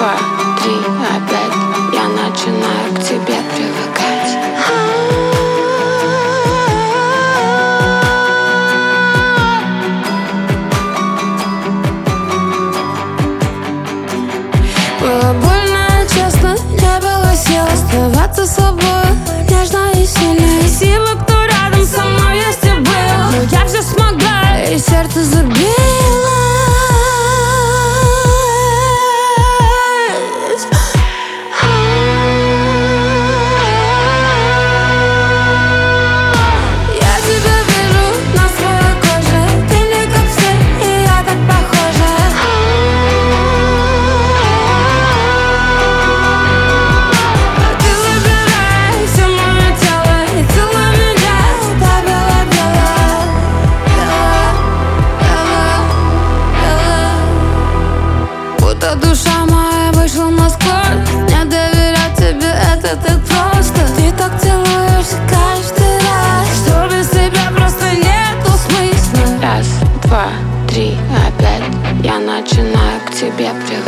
два, три, опять я начинаю к тебе привыкать. Было больно, честно, не было сил оставаться собой, нежно и сильно. Спасибо, кто рядом со мной есть и был, но я все смогла, и сердце забилось. Я тебя вижу на своей коже, ты не как все, и я так похожа. Ты забирай все мое тело и целуй меня до бело-бело, бело-бело. Будто душа моя вышла насквозь, не доверять тебе это так просто. Ты так целуешься каждый раз, что без тебя просто нету смысла. Раз, два, три, опять я начинаю к тебе привыкать.